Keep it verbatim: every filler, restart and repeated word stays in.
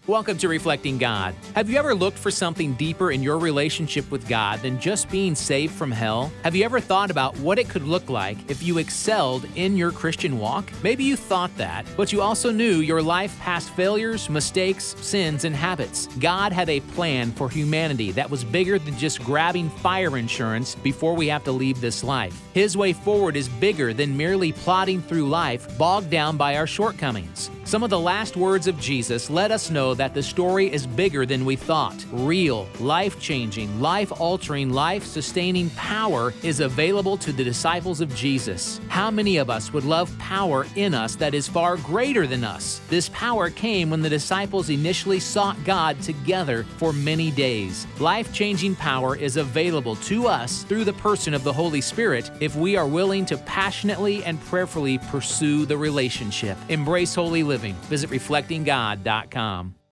Welcome to Reflecting God. Have you ever looked for something deeper in your relationship with God than just being saved from hell? Have you ever thought about what it could look like if you excelled in your Christian walk? Maybe you thought that, but you also knew your life past failures, mistakes, sins, and habits. God had a plan for humanity that was bigger than just grabbing fire insurance before we have to leave this life. His way forward is bigger than merely plodding through life, bogged down by our shortcomings. Some of the last words of Jesus let us know that the story is bigger than we thought. Real, life-changing, life-altering, life-sustaining power is available to the disciples of Jesus. How many of us would love power in us that is far greater than us? This power came when the disciples initially sought God together for many days. Life-changing power is available to us through the person of the Holy Spirit if we are willing to passionately and prayerfully pursue the relationship. Embrace holy living. Visit reflecting god dot com.